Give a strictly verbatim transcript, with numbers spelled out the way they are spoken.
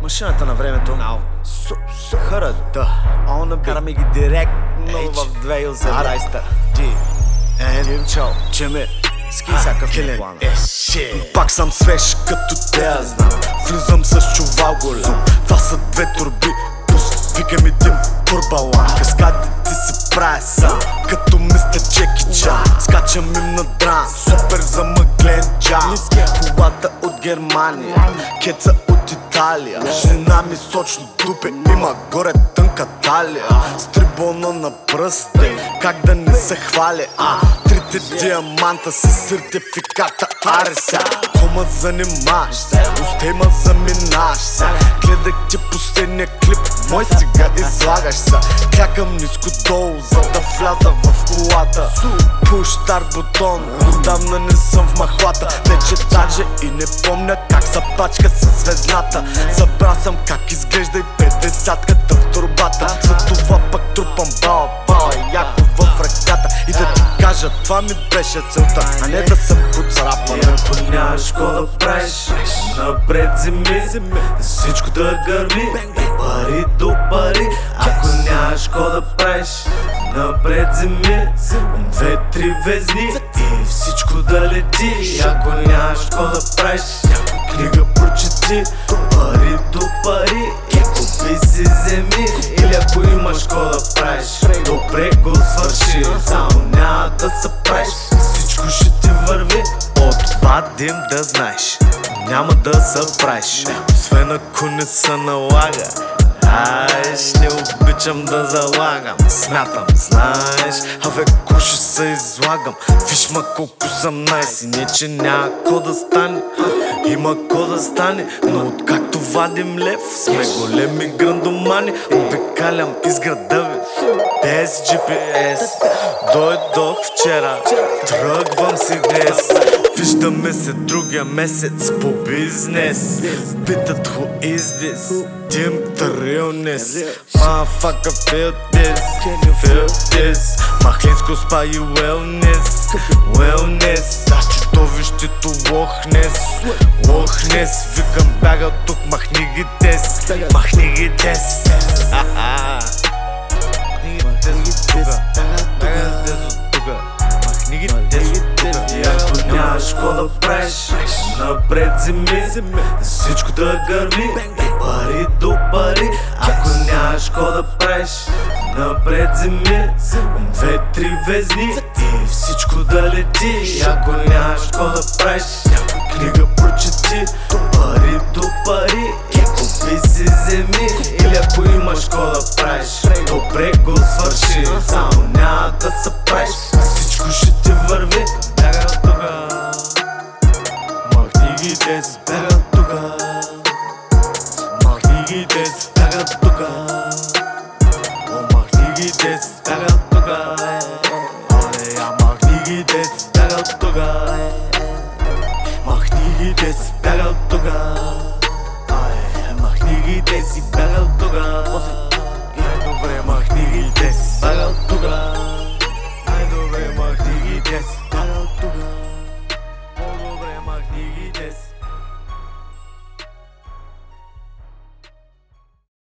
Машината на времето. Now. Хара, да. Караме ги директно в две хиляди и осемнадесета. Димчо, Чемир, ски всякакъв Килен плана. е шит. Пак съм свеж като те, я знам. Влизам с чувал голям. Това са две турби, пус, викам и дим, турбалан. Каскадите си правя сам, като мистер Джеки Чан. Скачам им на дран, супер замъглен джам. Колата от Германия, кеца от Италия. Жена ми сочно дупе, има горе тънка талия. С трибона на пръсте, как да не се хваля, а трите диаманта с сертификата Ареса. Кома занимаш се, усте ма заминаш се. Гледах ти последния клип, мой сега излагаш се. Клякам ниско долу, за да вляза в колата. Пуш старт бутон, отдавна не съм в махлата. Вече даже и не помня как са пачка с звездната. Забрал съм как изглежда и петдесятката в турбата. За това пък трупам бала, бала и яко в ръката. И да ти кажа, това ми беше целта, а не да съм куцарапа. И ако нямаш ко да правиш, напред земи, всичко да гърми, пари до пари. Ако нямаш ко да правиш, напред земи, две-три везни и всичко да лети. Ако нямаш ко да правиш, книга прочети, пари до пари и купи си земи. Или ако имаш ко да правиш, добре го свърши, само няма да се правиш, всичко ще ти върви. От това дим да знаеш, няма да се правиш, освен ако не се налага. Айш, не обичам да залагам, смятам, знаеш, абе ко ще се излагам. Виж ма колко съм найс и не че няма ко да стане, има ко да стане. Но откакто вадим лев, сме големи грандомани. Обикалям из града ви без джи пи ес. Дойдох вчера, тръгвам си днес. Виждаме се другия месец по бизнес. Питат who is this? Dim the realness. Motherfucker feel this, feel this. Махленско спа и wellness, wellness. За чудовището лохнес, лохнес. Викам бяга тук, махни ги тес, махни ги тес. Ако нямаш ко да правиш, напред земи, всичко да гърми, пари до пари. Ако нямаш ко да правиш, напред земи, две-три везни и всичко да лети. Ако нямаш ко да правиш, книга прочети, пари до пари и купи си земи. Или ако имаш ко да правиш, добре го свърши, само няма да се правиш, всичко ще ти върви. Махни ги дес.